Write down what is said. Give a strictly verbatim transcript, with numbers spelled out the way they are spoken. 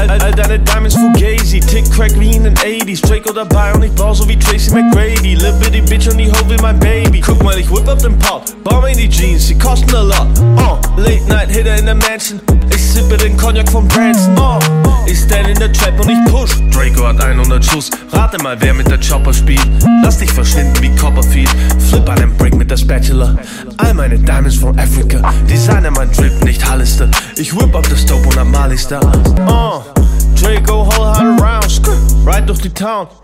all, all deine Diamonds fugazi. Tick Crack wie in den achtziger. Draco dabei und ich bau so wie Tracy McGrady. Lil bitty Bitch und die Ho wie mein Baby. Guck mal, ich whip up den Pop, bau mir in die Jeans, die kosten a lot. uh, Late Night Hitter in der Mansion, ich sippe den Cognac von Branson. uh, Ich stand in der Trap und ich push. Draco hat hundert Schuss, rate mal wer mit der Chopper spielt. Lass dich verschwinden wie Copperfield, flip an dem Brick mit der Spatula. All meine Diamonds from Africa, Designer mein Drip, nicht Hollister. Ich whip up das Dope und am Mali Star. uh, Draco, whole hundred rounds, right durch die Town.